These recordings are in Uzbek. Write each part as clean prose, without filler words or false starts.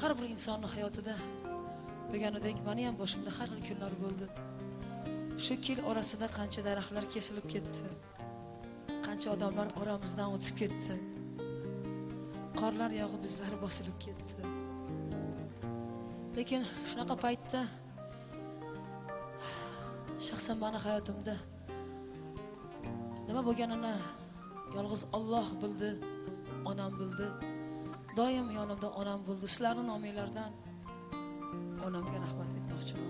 Har bir insonning hayotida bo'lganidek meni ham boshimda har xil kunlar bo'ldi. Shu yil orasida qancha daraxtlar kesilib ketdi. Qancha odamlar oramizdan o'tib ketdi. Qorlar yog'ib bizlar bosilib ketdi. Lekin shunaqa paytda shaxsan meni hayotimda nima bo'lganini yolg'iz Alloh bildi, onam bildi. Doim yonimda onam bo'ldi. Sizlarning nominglardan onamga rahmat aytmoqchiman.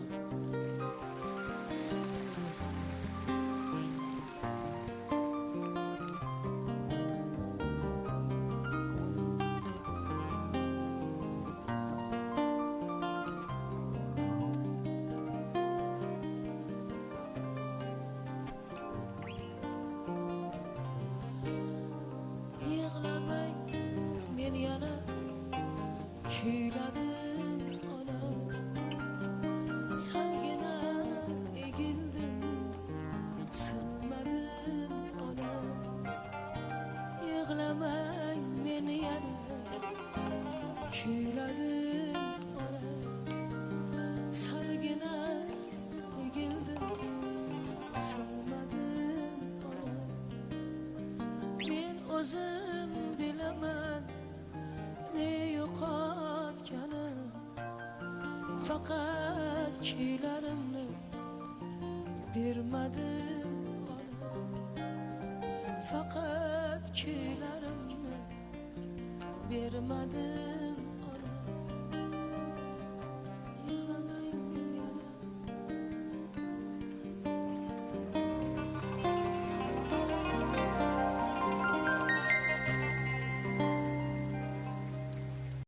Men yana kuyladim onam, salgina egildim, sinmadim onam. Yig'lamang, men yana kuyladim onam, salgina egildim, sinmadim onam. Men o'zim bilaman ne yo'qotganim, faqat kuylarimni bermadim onam, faqat kuylarimni bermadim.